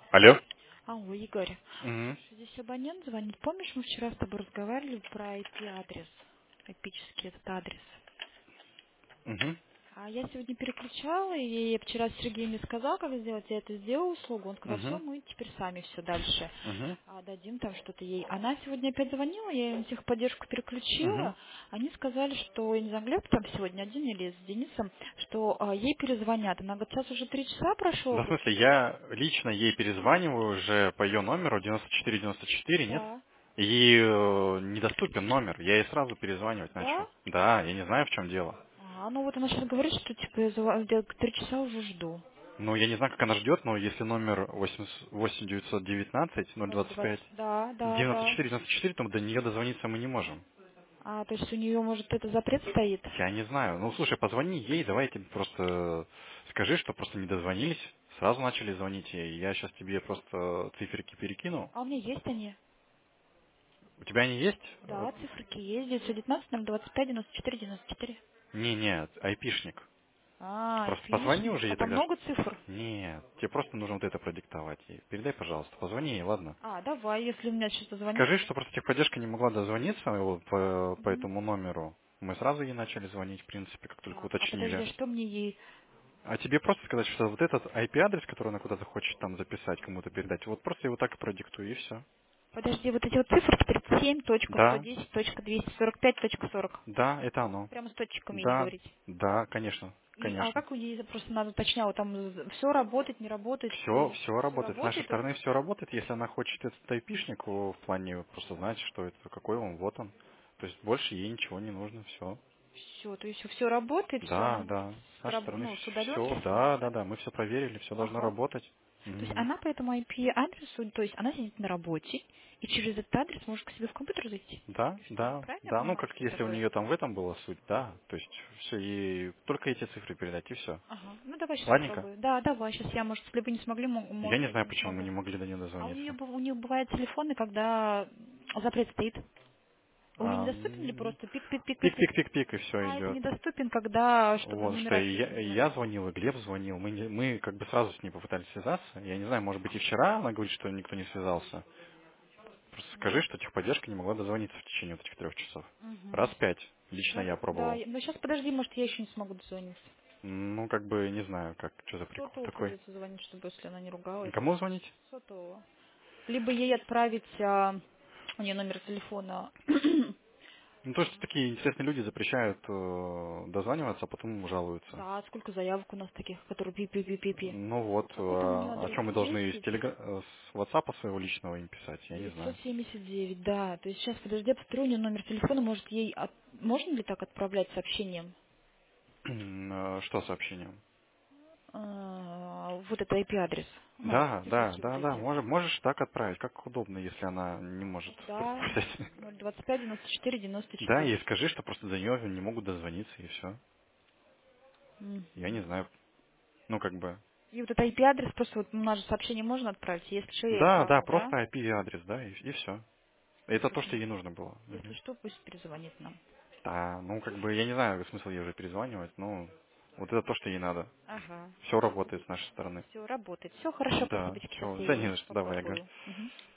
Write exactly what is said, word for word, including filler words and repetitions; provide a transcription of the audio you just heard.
Алло? Алло, Игорь. Мгм. Слушай, здесь абонент звонит. Помнишь, мы вчера с тобой разговаривали про ай пи-адрес? Эпический этот адрес. Мгм. А я сегодня переключала, и я вчера Сергей мне сказал, как сделать. Я это сделала услугу. Он сказал, все, Мгм. мы теперь сами все дальше Мгм. а, дадим там что-то ей. Она сегодня опять звонила, я им техподдержку Мгм. переключила. Они сказали, что, я не знаю, Глеб там сегодня один или с Денисом, что а, ей перезвонят. Она говорит, сейчас уже три часа прошло. Да, в Говорит, смысле, я лично ей перезваниваю уже по ее номеру девяносто четыре девяносто четыре, нет? да, И э, недоступен номер. Я ей сразу перезванивать да? начал. Да, я не знаю, в чем дело. А, ну вот она сейчас говорит, что типа я за- я к три часа уже жду. Ну, я не знаю, как она ждет, но если номер восемь восемь девятьсот девятнадцать ноль Ноль двадцать пять двадцать. Да, да, девяносто да. четыре девяносто четыре, то до нее дозвониться мы не можем. А, то есть у нее, может, это запрет стоит? Я не знаю. Ну, слушай, позвони ей, давай я тебе просто скажи, что просто не дозвонились. Сразу начали звонить ей. Я сейчас тебе просто циферки перекину. А у меня есть они. У тебя они есть? Э, Да, циферки есть. девятьсот девятнадцать ноль двадцать пять девяносто четыре девяносто четыре. Не, нет, айпишник. А, Просто позвони айпишник. уже А ей там тогда. ш- много цифр? Нет, тебе просто нужно вот это продиктовать ей. Передай, пожалуйста, позвони ей, ладно? А, давай, если у меня что-то звонит. Скажи, что просто техподдержка не могла дозвониться вот, по, по Мгм. этому номеру. Мы сразу ей начали звонить, в принципе, как только Так, а подожди, уточнили. а что мне ей... А тебе просто сказать, что вот этот ай пи-адрес, который она куда-то хочет там записать, кому-то передать, вот просто его так и продиктуй, и все. Подожди, вот эти вот цифры тридцать семь точка сто Да, десять точка двести сорок пять точка сорок. да, это оно. Прямо с точками ей Да, говорить. да, конечно, И, а конечно. как у нее просто надо уточняла, там все работает, не работает, Все, или все все работает. С нашей работает? стороны все работает. Если она хочет этот айпишник, в плане просто знать, что это, какой он, вот он. То есть больше ей ничего не нужно, все. Все, то есть все работает, все, она Да, да. С с, нашей раб- стороны ну, с все, удаленки сможет, да, да, да? да. Мы все проверили, все должно Ага. работать. То есть Мгм. она по этому ай пи-адресу, то есть она сидит на работе, и через этот адрес может к себе в компьютер зайти? Да, Или что? да, Правильно я да, ну понимаю, как что это если у такое? нее там в этом была суть, да, то есть все, ей только эти цифры передать, и все. Ага. Ну, давай сейчас Ладненько? попробую. Да, давай, сейчас я, может, если бы не смогли, мо- Я может, не знаю, не почему мы смогла. не могли до нее А у нее, дозвониться. у нее бывают телефоны, когда запрет стоит. У нее А, недоступен или м, просто пик-пик-пик-пик-пик? Пик-пик-пик-пик, и все А, это идет. недоступен, когда, чтобы Вот, что номера и чужие я, не и я звонили. звонил, и Глеб звонил. Мы, не- мы как бы сразу с ней попытались связаться. Я не знаю, может быть и вчера она говорит, что никто не связался. Просто скажи, что техподдержка не могла дозвониться в течение вот этих трех часов. Раз Угу. пять. Лично я Да, пробовал. я- но сейчас подожди, может, я еще не смогу дозвониться. Ну, как бы, не знаю, как, что за прикол Сотового такой. придется звонить, чтобы, если она не ругалась. Кому звонить? Сотового. Либо ей отправить, а, у нее номер телефона. Ну, то, что такие интересные люди запрещают э, дозваниваться, а потом жалуются. Да, сколько заявок у нас таких, которые пи-пи-пи-пи-пи. Ну вот, Какой там у нее а о адрес? чем мы должны из Десять. телега... э, с WhatsApp своего личного им писать, я не Девятьсот знаю. семьдесят девять, да. То есть сейчас, подожди, я посмотрю у нее номер телефона, может ей... от- Можно ли так отправлять сообщением? Э, Что сообщением? А, вот это ай пи-адрес. Ну, Да, да, циферки вот да, да, эти. можешь, можешь так отправить, как удобно, если она не может просто Да, прочитать. ноль двадцать пять девяносто четыре девяносто Да, четыре. и скажи, что просто до нее не могут дозвониться, и все. Мгм. Я не знаю. Ну, как бы. И вот это ай пи-адрес, просто вот у нас же сообщение можно отправить, если что, я Да, да, отправлю, просто да? ай пи-адрес, да, и, все. Это то, что Если, ей нужно было. если Мгм. что, пусть перезвонит нам. Да, ну, как бы, я не знаю, смысл ей уже перезванивать, но вот это то, что ей надо. Ага. Все работает с нашей стороны. Все работает. Все хорошо, Да, спасибо, сейчас все, я да не ей за что, давай, Ага. попробую. Мгм.